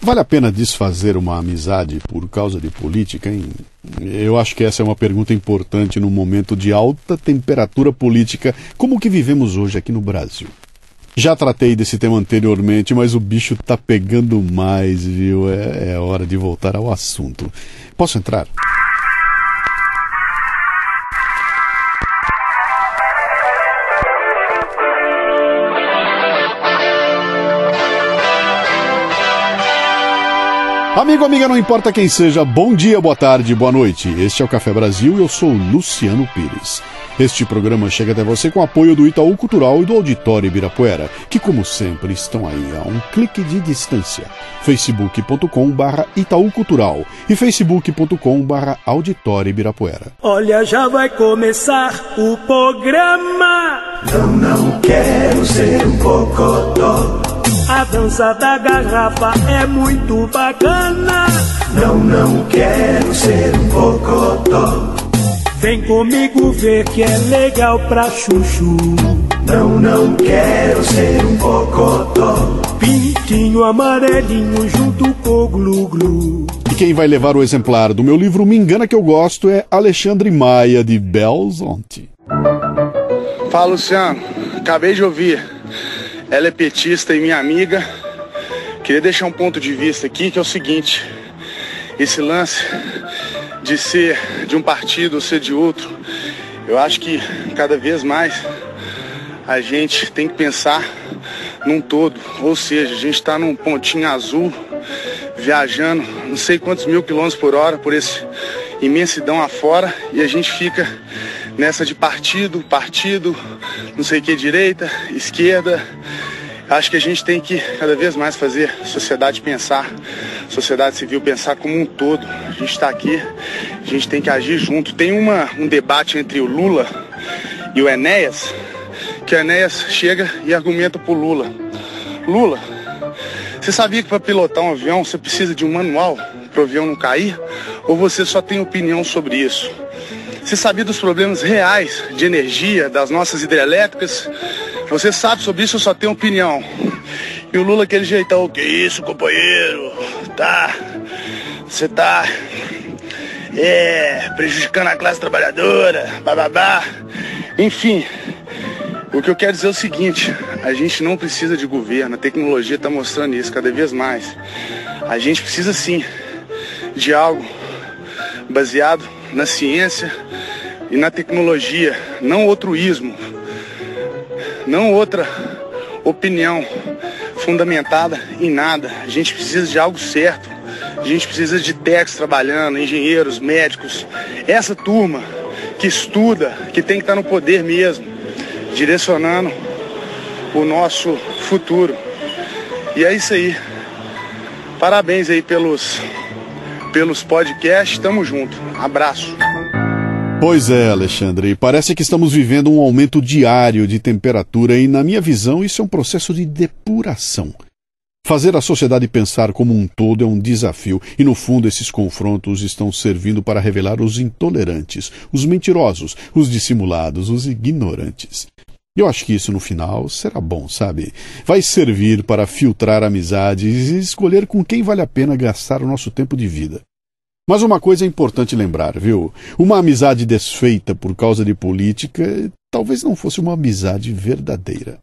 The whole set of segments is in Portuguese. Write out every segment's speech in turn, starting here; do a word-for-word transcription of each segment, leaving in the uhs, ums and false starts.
Vale a pena desfazer uma amizade por causa de política, hein? Eu acho que essa é uma pergunta importante num momento de alta temperatura política como o que vivemos hoje aqui no Brasil. Já tratei desse tema anteriormente, mas o bicho tá pegando mais, viu? É, é hora de voltar ao assunto. Posso entrar? Amigo, amiga, não importa quem seja, bom dia, boa tarde, boa noite. Este é o Café Brasil e eu sou Luciano Pires. Este programa chega até você com o apoio do Itaú Cultural e do Auditório Ibirapuera, que, como sempre, estão aí a um clique de distância. facebook ponto com barra Itaú Cultural e facebook ponto com barra Auditório Ibirapuera. Olha, já vai começar o programa. Não, não quero ser um cocotó. A dança da garrafa é muito bacana. Não, não quero ser um cocotó. Vem comigo ver que é legal pra chuchu. Não, não quero ser um cocotó. Pintinho amarelinho junto com glu-glu. E quem vai levar o exemplar do meu livro Me Engana Que Eu Gosto é Alexandre Maia, de Belzonte. Fala, Luciano. Acabei de ouvir. Ela é petista e minha amiga. Queria deixar um ponto de vista aqui, que é o seguinte: esse lance de ser de um partido ou ser de outro, eu acho que cada vez mais a gente tem que pensar num todo. Ou seja, a gente está num pontinho azul, viajando não sei quantos mil quilômetros por hora por esse imensidão afora, e a gente fica nessa de partido, partido, não sei o que, direita, esquerda. Acho que a gente tem que cada vez mais fazer a sociedade pensar, a sociedade civil pensar como um todo. A gente está aqui, a gente tem que agir junto. Tem uma, um debate entre o Lula e o Enéas, que o Enéas chega e argumenta pro Lula: Lula, você sabia que para pilotar um avião você precisa de um manual para o avião não cair? Ou você só tem opinião sobre isso? Você sabia dos problemas reais de energia das nossas hidrelétricas? Você sabe sobre isso ou só tem opinião? E o Lula, aquele jeitão: que isso, companheiro? Tá, você tá é, prejudicando a classe trabalhadora, bababá. Enfim, o que eu quero dizer é o seguinte: a gente não precisa de governo, a tecnologia está mostrando isso cada vez mais. A gente precisa sim de algo baseado na ciência e na tecnologia, não altruísmo, não outra opinião fundamentada em nada. A gente precisa de algo certo, a gente precisa de técnicos trabalhando, engenheiros, médicos, essa turma que estuda, que tem que estar no poder mesmo, direcionando o nosso futuro. E é isso aí. Parabéns aí pelos, pelos podcasts, tamo junto. Abraço. Pois é, Alexandre, parece que estamos vivendo um aumento diário de temperatura e, na minha visão, isso é um processo de depuração. Fazer a sociedade pensar como um todo é um desafio e, no fundo, esses confrontos estão servindo para revelar os intolerantes, os mentirosos, os dissimulados, os ignorantes. Eu acho que isso, no final, será bom, sabe? Vai servir para filtrar amizades e escolher com quem vale a pena gastar o nosso tempo de vida. Mas uma coisa é importante lembrar, viu? Uma amizade desfeita por causa de política talvez não fosse uma amizade verdadeira.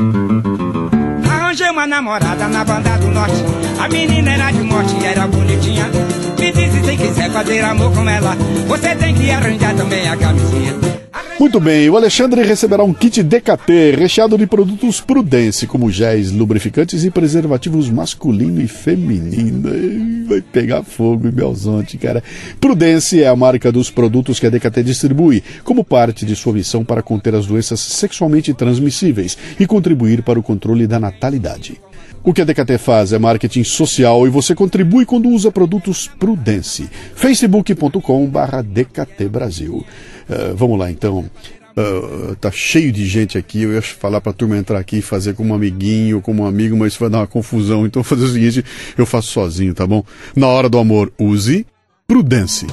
Arranjei uma namorada na banda do norte. A menina era de morte e era bonitinha. Me disse, se quiser fazer amor com ela, você tem que arranjar também a camisinha. Muito bem, o Alexandre receberá um kit D K T recheado de produtos Prudence, como géis, lubrificantes e preservativos masculino e feminino. Vai pegar fogo em Belzonte, cara. Prudence é a marca dos produtos que a D K T distribui, como parte de sua missão para conter as doenças sexualmente transmissíveis e contribuir para o controle da natalidade. O que a D K T faz é marketing social e você contribui quando usa produtos Prudence. facebook ponto com barra D K T Brasil. Uh, vamos lá, então. Uh, tá cheio de gente aqui. Eu ia falar pra turma entrar aqui e fazer como um amiguinho, como um amigo, mas isso vai dar uma confusão. Então, vou fazer o seguinte: eu faço sozinho, tá bom? Na hora do amor, use Prudence.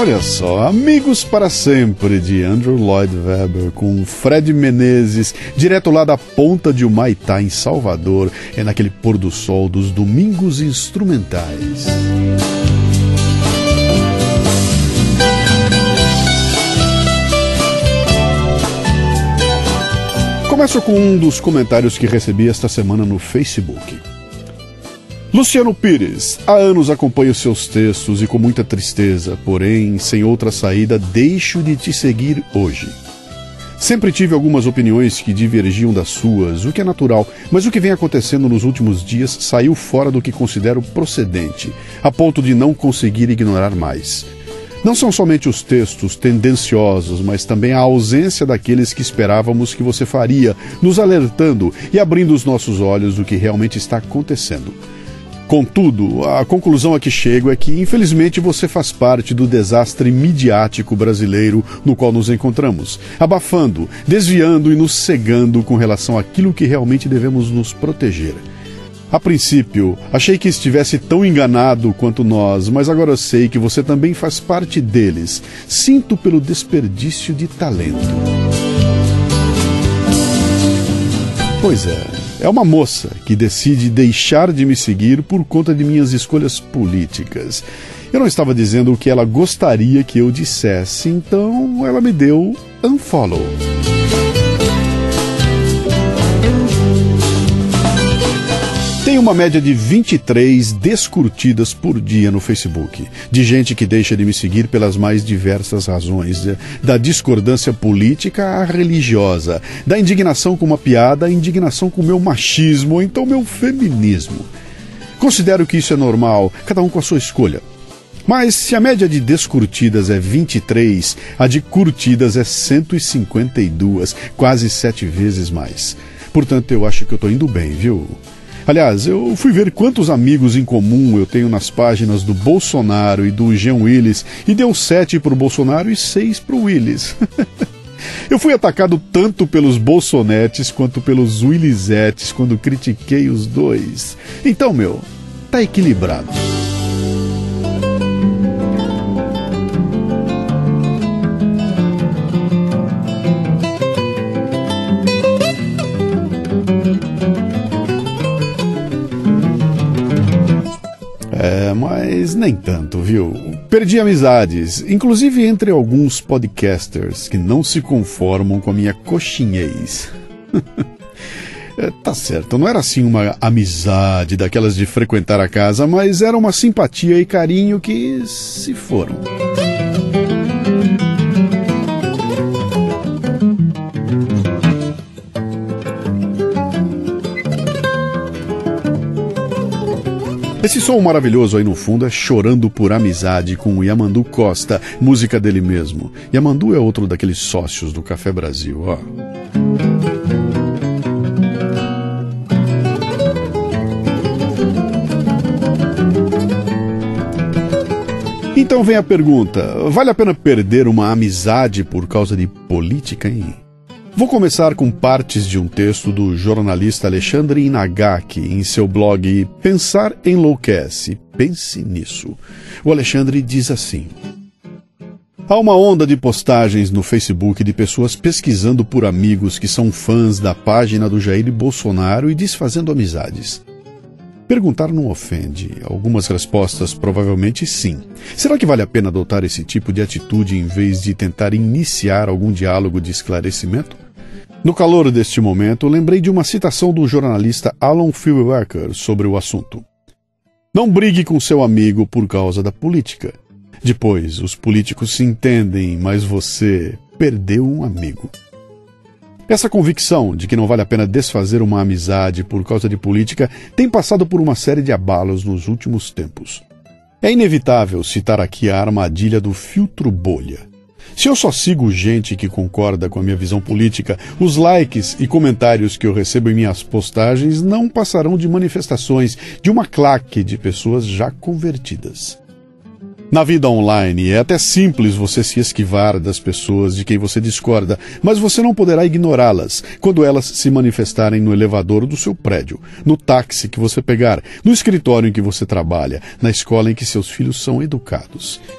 Olha só, Amigos para Sempre, de Andrew Lloyd Webber, com Fred Menezes, direto lá da ponta de Humaitá, em Salvador, é naquele pôr do sol dos domingos instrumentais. Começo com um dos comentários que recebi esta semana no Facebook. Luciano Pires, há anos acompanho seus textos e com muita tristeza, porém, sem outra saída, deixo de te seguir hoje. Sempre tive algumas opiniões que divergiam das suas, o que é natural, mas o que vem acontecendo nos últimos dias saiu fora do que considero procedente, a ponto de não conseguir ignorar mais. Não são somente os textos tendenciosos, mas também a ausência daqueles que esperávamos que você faria, nos alertando e abrindo os nossos olhos do que realmente está acontecendo. Contudo, a conclusão a que chego é que, infelizmente, você faz parte do desastre midiático brasileiro no qual nos encontramos, abafando, desviando e nos cegando com relação àquilo que realmente devemos nos proteger. A princípio, achei que estivesse tão enganado quanto nós, mas agora eu sei que você também faz parte deles. Sinto pelo desperdício de talento. Pois é, é uma moça que decide deixar de me seguir por conta de minhas escolhas políticas. Eu não estava dizendo o que ela gostaria que eu dissesse, então ela me deu unfollow. Tem uma média de vinte e três descurtidas por dia no Facebook, de gente que deixa de me seguir pelas mais diversas razões, da discordância política à religiosa, da indignação com uma piada à indignação com o meu machismo ou então meu feminismo. Considero que isso é normal, cada um com a sua escolha. Mas se a média de descurtidas é vinte e três, a de curtidas é cento e cinquenta e dois, quase sete vezes mais. Portanto, eu acho que eu estou indo bem, viu? Aliás, eu fui ver quantos amigos em comum eu tenho nas páginas do Bolsonaro e do Jean Willis e deu sete para o Bolsonaro e seis para o Willis. Eu fui atacado tanto pelos bolsonetes quanto pelos willisetes quando critiquei os dois. Então, meu, tá equilibrado. É, mas nem tanto, viu? Perdi amizades, inclusive entre alguns podcasters que não se conformam com a minha coxinhez. É, tá certo, não era assim uma amizade daquelas de frequentar a casa, mas era uma simpatia e carinho que se foram. Esse som maravilhoso aí no fundo é Chorando por Amizade com o Yamandu Costa, música dele mesmo. Yamandu é outro daqueles sócios do Café Brasil, ó. Então vem a pergunta, vale a pena perder uma amizade por causa de política, hein? Vou começar com partes de um texto do jornalista Alexandre Inagaki em seu blog Pensar Enlouquece. Pense nisso. O Alexandre diz assim: há uma onda de postagens no Facebook de pessoas pesquisando por amigos que são fãs da página do Jair Bolsonaro e desfazendo amizades. Perguntar não ofende. Algumas respostas provavelmente sim. Será que vale a pena adotar esse tipo de atitude em vez de tentar iniciar algum diálogo de esclarecimento? No calor deste momento, lembrei de uma citação do jornalista Alan Philwacker sobre o assunto. Não brigue com seu amigo por causa da política. Depois, os políticos se entendem, mas você perdeu um amigo. Essa convicção de que não vale a pena desfazer uma amizade por causa de política tem passado por uma série de abalos nos últimos tempos. É inevitável citar aqui a armadilha do filtro bolha. Se eu só sigo gente que concorda com a minha visão política, os likes e comentários que eu recebo em minhas postagens não passarão de manifestações de uma claque de pessoas já convertidas. Na vida online é até simples você se esquivar das pessoas de quem você discorda, mas você não poderá ignorá-las quando elas se manifestarem no elevador do seu prédio, no táxi que você pegar, no escritório em que você trabalha, na escola em que seus filhos são educados.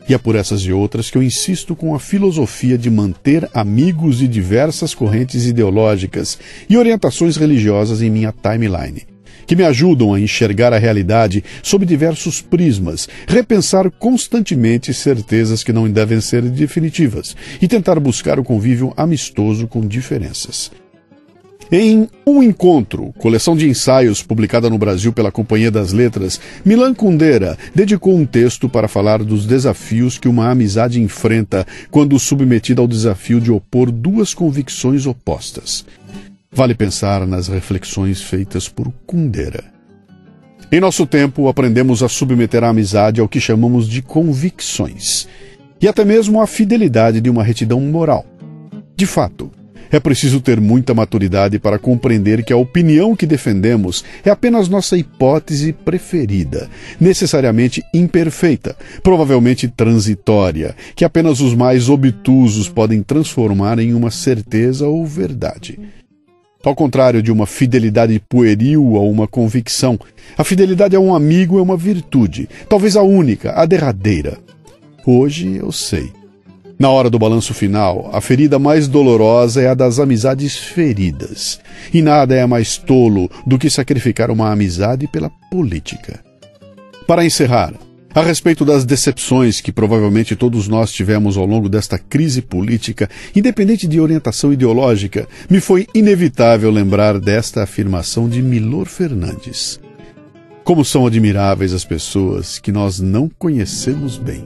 E é por essas e outras que eu insisto com a filosofia de manter amigos de diversas correntes ideológicas e orientações religiosas em minha timeline, que me ajudam a enxergar a realidade sob diversos prismas, repensar constantemente certezas que não devem ser definitivas e tentar buscar o convívio amistoso com diferenças. Em Um Encontro, coleção de ensaios publicada no Brasil pela Companhia das Letras, Milan Kundera dedicou um texto para falar dos desafios que uma amizade enfrenta quando submetida ao desafio de opor duas convicções opostas. Vale pensar nas reflexões feitas por Kundera. Em nosso tempo, aprendemos a submeter a amizade ao que chamamos de convicções, e até mesmo à fidelidade de uma retidão moral. De fato, é preciso ter muita maturidade para compreender que a opinião que defendemos é apenas nossa hipótese preferida, necessariamente imperfeita, provavelmente transitória, que apenas os mais obtusos podem transformar em uma certeza ou verdade. Ao contrário de uma fidelidade pueril a uma convicção, a fidelidade a um amigo é uma virtude, talvez a única, a derradeira. Hoje eu sei. Na hora do balanço final, a ferida mais dolorosa é a das amizades feridas. E nada é mais tolo do que sacrificar uma amizade pela política. Para encerrar, a respeito das decepções que provavelmente todos nós tivemos ao longo desta crise política, independente de orientação ideológica, me foi inevitável lembrar desta afirmação de Milor Fernandes. Como são admiráveis as pessoas que nós não conhecemos bem.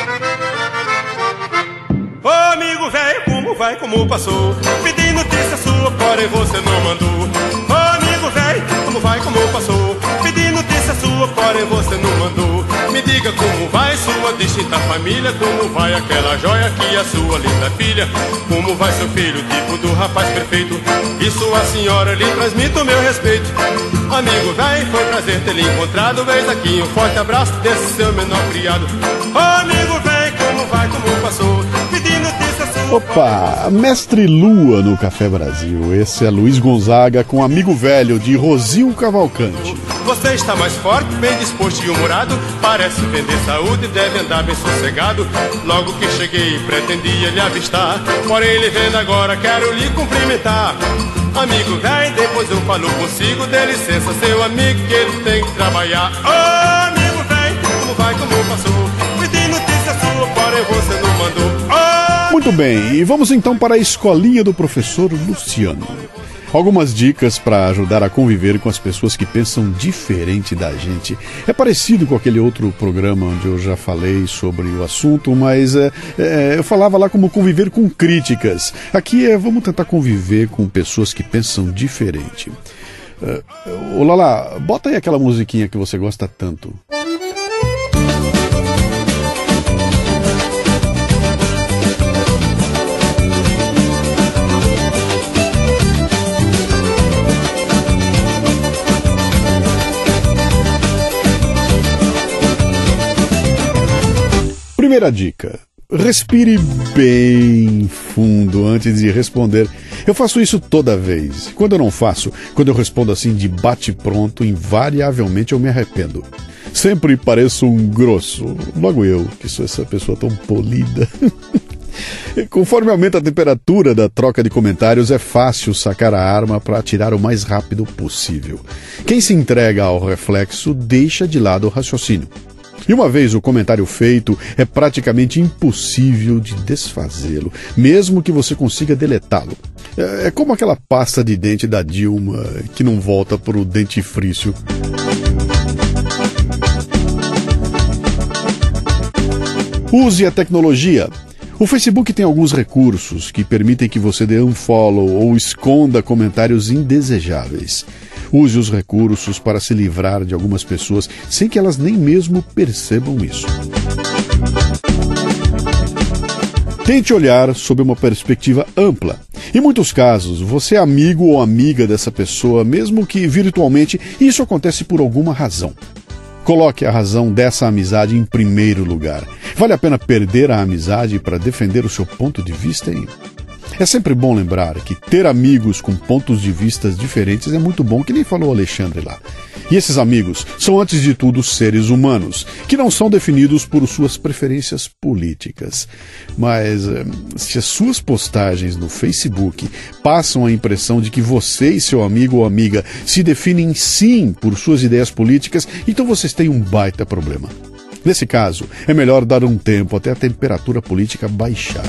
Ô amigo velho, como vai, como passou? Pedi notícia sua, porém você não mandou. Ô amigo velho, como vai, como passou? Pedi notícia sua, porém você não mandou. Me diga como vai sua distinta família, como vai aquela joia que é a sua linda filha, como vai seu filho, tipo do rapaz perfeito, e sua senhora lhe transmite o meu respeito. Amigo velho, foi prazer ter lhe encontrado, eis aqui um forte abraço desse seu menor criado. Ô amigo velho, como vai, como passou? Pedi notícia sua. Opa, Mestre Lua no Café Brasil. Esse é Luiz Gonzaga com Amigo Velho, de Rosil Cavalcante. Você está mais forte, bem disposto e humorado, parece vender saúde, deve andar bem sossegado. Logo que cheguei, pretendia lhe avistar, porém lhe vendo agora, quero lhe cumprimentar. Amigo velho, depois eu falo consigo, dê licença, seu amigo, que ele tem que trabalhar. Ô oh, amigo velho, como vai, como passou? Pedi notícia sua, porém você não mandou. Oh! Muito bem, e vamos então para a escolinha do professor Luciano. Algumas dicas para ajudar a conviver com as pessoas que pensam diferente da gente. É parecido com aquele outro programa onde eu já falei sobre o assunto, mas é, é, eu falava lá como conviver com críticas. Aqui é vamos tentar conviver com pessoas que pensam diferente. Uh, ô Lala, bota aí aquela musiquinha que você gosta tanto. Primeira dica, respire bem fundo antes de responder. Eu faço isso toda vez. Quando eu não faço, quando eu respondo assim de bate-pronto, invariavelmente eu me arrependo. Sempre pareço um grosso, logo eu, que sou essa pessoa tão polida. Conforme aumenta a temperatura da troca de comentários, é fácil sacar a arma para atirar o mais rápido possível. Quem se entrega ao reflexo deixa de lado o raciocínio. E uma vez o comentário feito, é praticamente impossível de desfazê-lo, mesmo que você consiga deletá-lo. É como aquela pasta de dente da Dilma que não volta para o dentifrício. Use a tecnologia. O Facebook tem alguns recursos que permitem que você dê unfollow ou esconda comentários indesejáveis. Use os recursos para se livrar de algumas pessoas sem que elas nem mesmo percebam isso. Tente olhar sob uma perspectiva ampla. Em muitos casos, você é amigo ou amiga dessa pessoa, mesmo que virtualmente, e isso acontece por alguma razão. Coloque a razão dessa amizade em primeiro lugar. Vale a pena perder a amizade para defender o seu ponto de vista? Hein? É sempre bom lembrar que ter amigos com pontos de vista diferentes é muito bom, que nem falou o Alexandre lá. E esses amigos são, antes de tudo, seres humanos, que não são definidos por suas preferências políticas. Mas se as suas postagens no Facebook passam a impressão de que você e seu amigo ou amiga se definem sim por suas ideias políticas, então vocês têm um baita problema. Nesse caso, é melhor dar um tempo até a temperatura política baixar.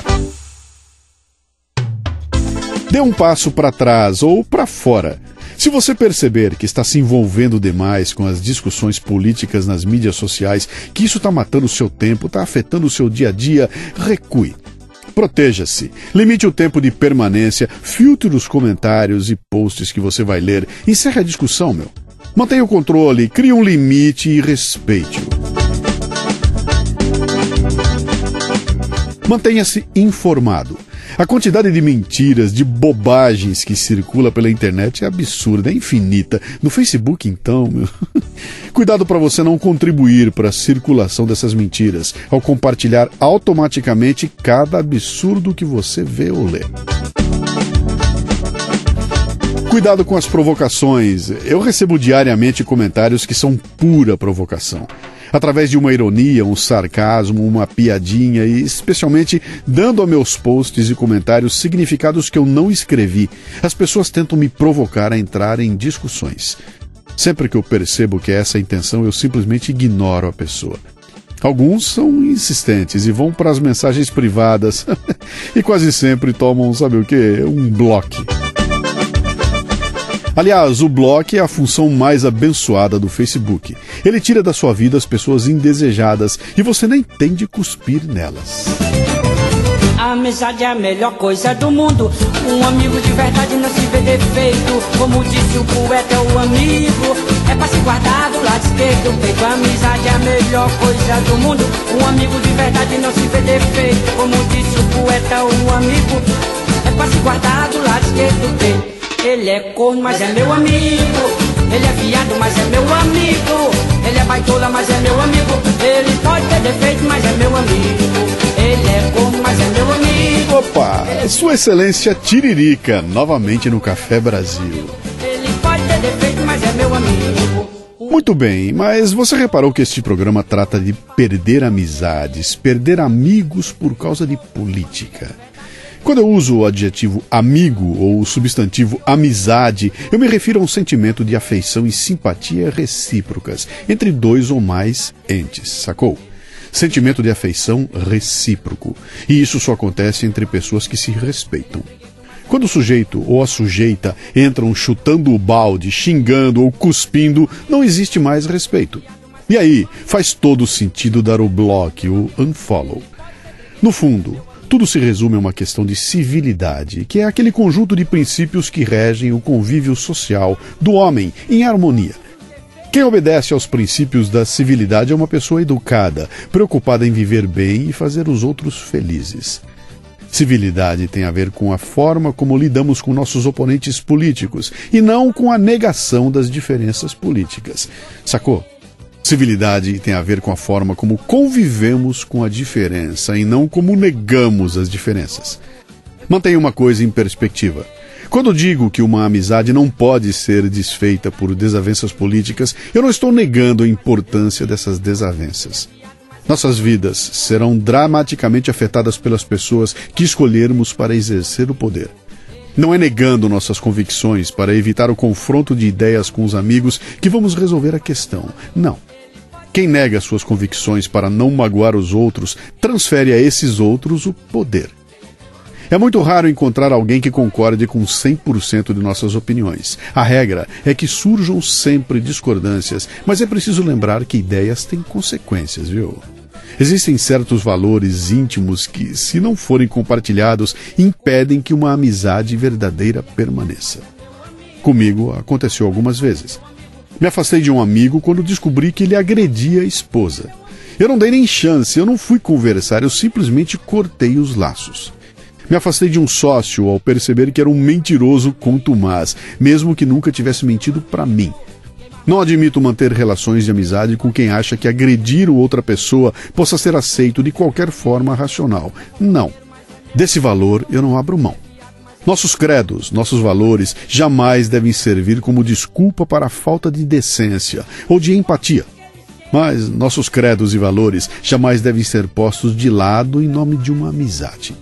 Dê um passo para trás ou para fora. Se você perceber que está se envolvendo demais com as discussões políticas nas mídias sociais, que isso está matando o seu tempo, está afetando o seu dia a dia, recue. Proteja-se, limite o tempo de permanência, filtre os comentários e posts que você vai ler, encerre a discussão, meu. Mantenha o controle, crie um limite e respeite-o. Mantenha-se informado. A quantidade de mentiras, de bobagens que circula pela internet é absurda, é infinita. No Facebook, então, meu... Cuidado para você não contribuir para a circulação dessas mentiras, ao compartilhar automaticamente cada absurdo que você vê ou lê. Cuidado com as provocações. Eu recebo diariamente comentários que são pura provocação. Através de uma ironia, um sarcasmo, uma piadinha e especialmente dando a meus posts e comentários significados que eu não escrevi, as pessoas tentam me provocar a entrar em discussões. Sempre que eu percebo que é essa a intenção, eu simplesmente ignoro a pessoa. Alguns são insistentes e vão para as mensagens privadas e quase sempre tomam, sabe o quê? Um bloco. Aliás, o bloco é a função mais abençoada do Facebook. Ele tira da sua vida as pessoas indesejadas e você nem tem de cuspir nelas. A amizade é a melhor coisa do mundo. Um amigo de verdade não se vê defeito. Como disse o poeta, o amigo é pra se guardar do lado esquerdo do peito. A amizade é a melhor coisa do mundo. Um amigo de verdade não se vê defeito. Como disse o poeta, o amigo é pra se guardar do lado esquerdo do peito. Ele é corno, mas é meu amigo. Ele é viado, mas é meu amigo. Ele é baitola, mas é meu amigo. Ele pode ter defeito, mas é meu amigo. Ele é corno, mas é meu amigo. Opa, Sua Excelência Tiririca, novamente no Café Brasil. Ele pode ter defeito, mas é meu amigo. Muito bem, mas você reparou que este programa trata de perder amizades, perder amigos por causa de política. Quando eu uso o adjetivo amigo ou o substantivo amizade, eu me refiro a um sentimento de afeição e simpatia recíprocas entre dois ou mais entes, sacou? Sentimento de afeição recíproco. E isso só acontece entre pessoas que se respeitam. Quando o sujeito ou a sujeita entram chutando o balde, xingando ou cuspindo, não existe mais respeito. E aí, faz todo sentido dar o block, o unfollow. No fundo, tudo se resume a uma questão de civilidade, que é aquele conjunto de princípios que regem o convívio social do homem em harmonia. Quem obedece aos princípios da civilidade é uma pessoa educada, preocupada em viver bem e fazer os outros felizes. Civilidade tem a ver com a forma como lidamos com nossos oponentes políticos e não com a negação das diferenças políticas. Sacou? Civilidade tem a ver com a forma como convivemos com a diferença e não como negamos as diferenças. Mantenha uma coisa em perspectiva. Quando digo que uma amizade não pode ser desfeita por desavenças políticas, eu não estou negando a importância dessas desavenças. Nossas vidas serão dramaticamente afetadas pelas pessoas que escolhermos para exercer o poder. Não é negando nossas convicções para evitar o confronto de ideias com os amigos que vamos resolver a questão. Não. Quem nega suas convicções para não magoar os outros, transfere a esses outros o poder. É muito raro encontrar alguém que concorde com cem por cento de nossas opiniões. A regra é que surjam sempre discordâncias, mas é preciso lembrar que ideias têm consequências, viu? Existem certos valores íntimos que, se não forem compartilhados, impedem que uma amizade verdadeira permaneça. Comigo aconteceu algumas vezes. Me afastei de um amigo quando descobri que ele agredia a esposa. Eu não dei nem chance, eu não fui conversar, eu simplesmente cortei os laços. Me afastei de um sócio ao perceber que era um mentiroso contumaz, mesmo que nunca tivesse mentido para mim. Não admito manter relações de amizade com quem acha que agredir outra pessoa possa ser aceito de qualquer forma racional. Não. Desse valor eu não abro mão. Nossos credos, nossos valores jamais devem servir como desculpa para a falta de decência ou de empatia. Mas nossos credos e valores jamais devem ser postos de lado em nome de uma amizade.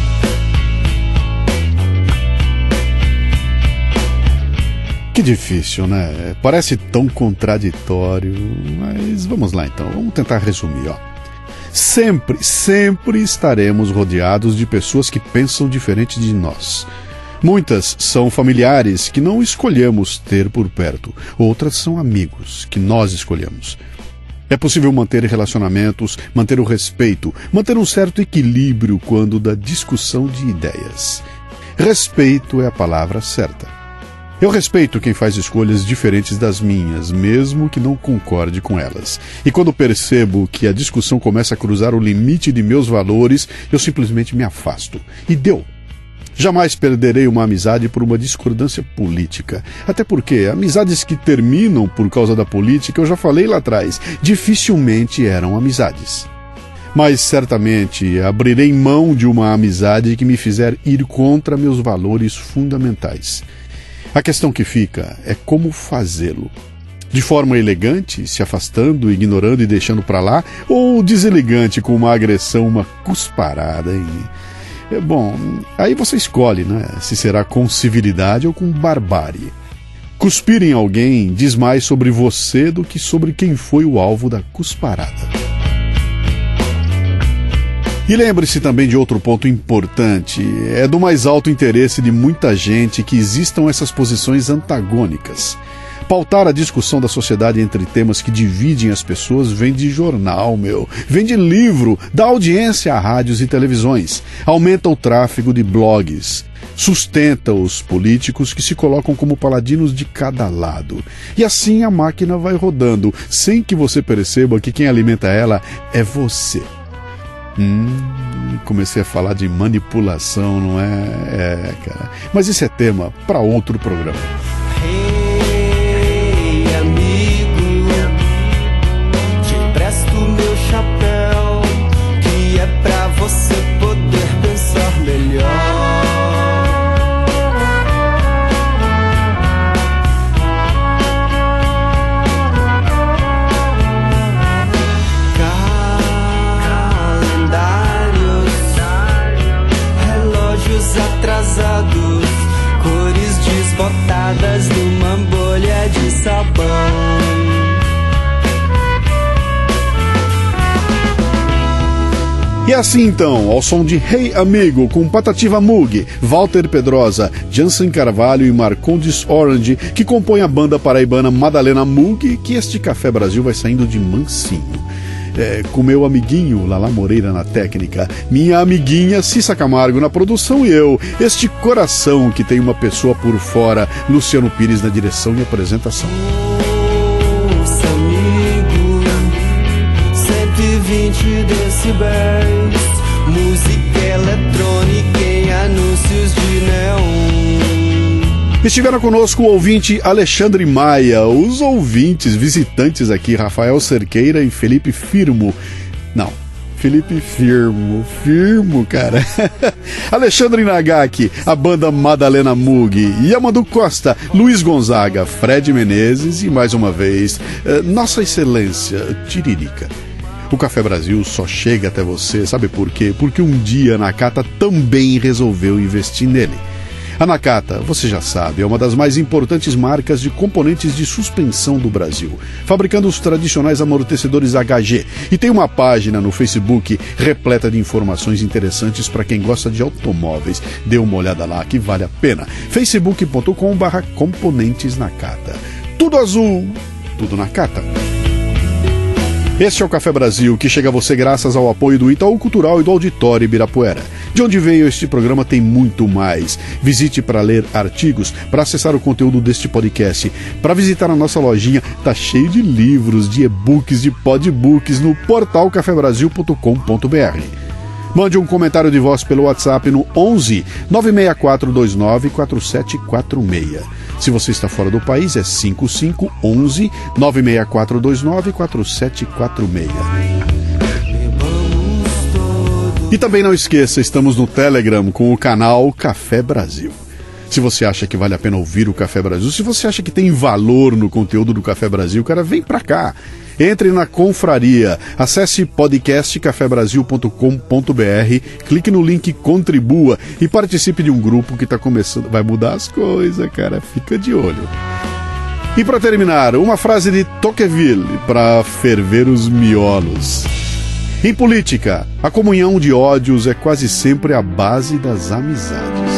Que difícil, né? Parece tão contraditório, mas vamos lá então, vamos tentar resumir, ó. Sempre, sempre estaremos rodeados de pessoas que pensam diferente de nós. Muitas são familiares que não escolhemos ter por perto, outras são amigos que nós escolhemos. É possível manter relacionamentos, manter o respeito, manter um certo equilíbrio quando da discussão de ideias. Respeito é a palavra certa. Eu respeito quem faz escolhas diferentes das minhas, mesmo que não concorde com elas. E quando percebo que a discussão começa a cruzar o limite de meus valores, eu simplesmente me afasto. E deu. Jamais perderei uma amizade por uma discordância política. Até porque amizades que terminam por causa da política, eu já falei lá atrás, dificilmente eram amizades. Mas certamente abrirei mão de uma amizade que me fizer ir contra meus valores fundamentais. A questão que fica é como fazê-lo. De forma elegante, se afastando, ignorando e deixando para lá, ou deselegante com uma agressão, uma cusparada, hein? É bom, aí você escolhe, né? Se será com civilidade ou com barbárie. Cuspir em alguém diz mais sobre você do que sobre quem foi o alvo da cusparada. E lembre-se também de outro ponto importante. É do mais alto interesse de muita gente que existam essas posições antagônicas. Pautar a discussão da sociedade entre temas que dividem as pessoas vem de jornal, meu. Vem de livro, dá audiência a rádios e televisões. Aumenta o tráfego de blogs. Sustenta os políticos que se colocam como paladinos de cada lado. E assim a máquina vai rodando, sem que você perceba que quem alimenta ela é você. Hum, comecei a falar de manipulação, não é? É, cara. Mas isso é tema para outro programa. Ei, amigo, te empresto meu chapéu, que é pra você poder pensar melhor. Atrasados, cores desbotadas numa bolha de sabão. E assim então, ao som de Hey Amigo, com Patativa Mug, Walter Pedrosa, Jansen Carvalho e Marcondes Orange, que compõem a banda paraibana Madalena Mug, que este Café Brasil vai saindo de mansinho. É, com meu amiguinho Lala Moreira na técnica, minha amiguinha Cissa Camargo na produção e eu, este coração que tem uma pessoa por fora, Luciano Pires na direção e apresentação. Ouça, amigo, cento e vinte decibéis, música eletrônica em anúncios de neon. Estiveram conosco o ouvinte Alexandre Maia, os ouvintes visitantes aqui, Rafael Cerqueira e Felipe Firmo. Não, Felipe Firmo, Firmo, cara. Alexandre Nagaki, a banda Madalena Mug, Yamandu Costa, Luiz Gonzaga, Fred Menezes e, mais uma vez, Nossa Excelência Tiririca. O Café Brasil só chega até você, sabe por quê? Porque um dia a Nakata também resolveu investir nele. A Nakata, você já sabe, é uma das mais importantes marcas de componentes de suspensão do Brasil, fabricando os tradicionais amortecedores H G, e tem uma página no Facebook repleta de informações interessantes para quem gosta de automóveis. Dê uma olhada lá que vale a pena. facebook ponto com barra componentes Nakata. Tudo azul, tudo Nakata. Este é o Café Brasil, que chega a você graças ao apoio do Itaú Cultural e do Auditório Ibirapuera. De onde veio este programa tem muito mais. Visite para ler artigos, para acessar o conteúdo deste podcast, para visitar a nossa lojinha, tá cheio de livros, de e-books, de podbooks no portal café brasil ponto com ponto b r. Mande um comentário de voz pelo WhatsApp no onze, nove seis quatro dois nove, quatro sete quatro seis. Se você está fora do país, é cinco cinco onze, nove seis quatro dois nove, quatro sete quatro seis. Bebamos todos E também não esqueça, estamos no Telegram com o canal Café Brasil. Se você acha que vale a pena ouvir o Café Brasil, se você acha que tem valor no conteúdo do Café Brasil, cara, vem pra cá. Entre na confraria, acesse podcast café brasil ponto com ponto b r, clique no link Contribua e participe de um grupo que está começando, vai mudar as coisas, cara, fica de olho. E para terminar, uma frase de Tocqueville para ferver os miolos. Em política, a comunhão de ódios é quase sempre a base das amizades.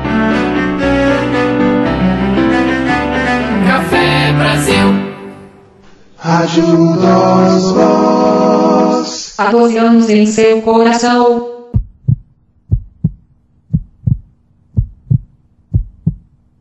Café Brasil. Rádio Voz. Há doze anos em seu coração.